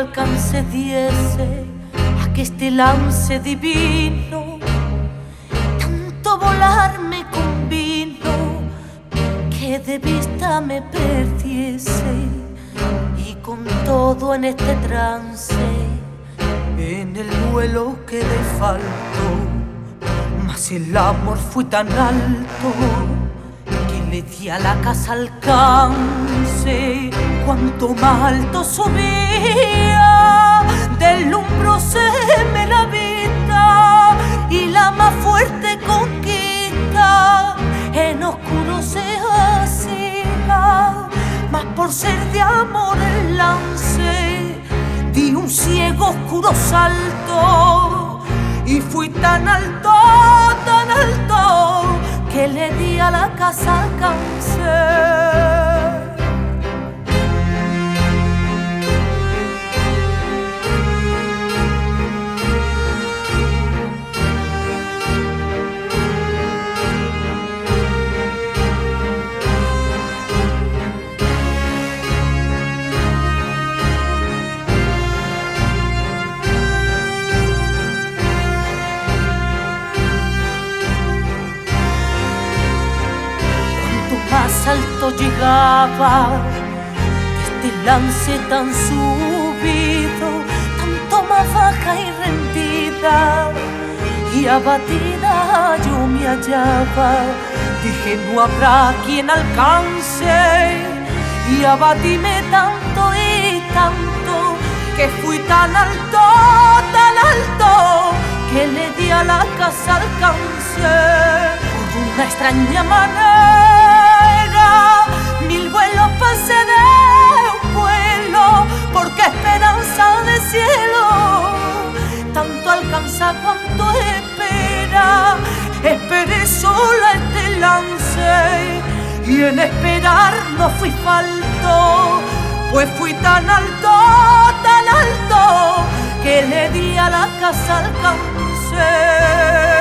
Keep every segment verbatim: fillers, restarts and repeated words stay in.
alcance diese a que este lance divino tanto volar me convino que de vista me perdiese, y con todo en este trance en el vuelo quedé falto, mas el amor fue tan alto que le di a la casa alcance. Cuanto más alto subía, deslumbroseme la vista, y la más fuerte conquista en oscuro se hacía. Mas por ser de amor el lance, di un ciego oscuro salto, y fui tan alto, tan alto, que le di a la casa alcance. Más alto llegaba este lance tan subido, tanto más baja y rendida y abatida yo me hallaba. Dije no habrá quien alcance, y abatíme tanto y tanto que fui tan alto, tan alto, que le di a la casa alcance. Por una extraña manera mil vuelos pasé de un vuelo, porque esperanza de cielo tanto alcanza cuanto espera. Esperé sola este lance, y en esperar no fui falto, pues fui tan alto, tan alto, que le di a la casa alcance.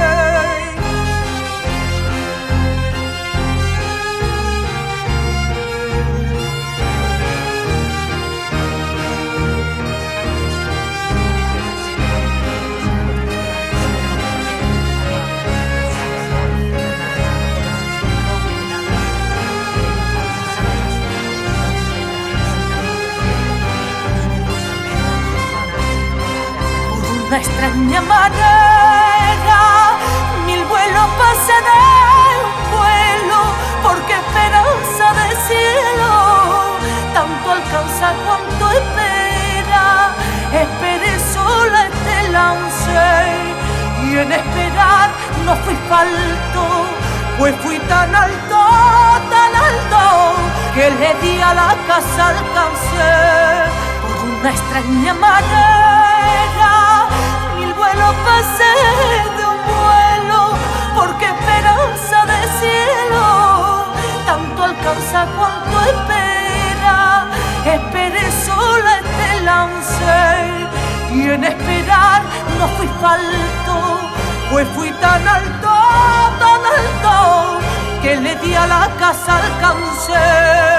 Una extraña manera mil vuelos pasé de un vuelo, porque esperanza de cielo tanto alcanza cuanto espera. Esperé sola este lance, y en esperar no fui falto, pues fui tan alto, tan alto, que le di a la casa alcance. Por una extraña manera mil vuelos pasé de un vuelo, porque esperanza de cielo tanto alcanza cuanto espera. Esperé sola este lance, y en esperar no fui falto, pues fui tan alto, tan alto, que le di a la casa alcance.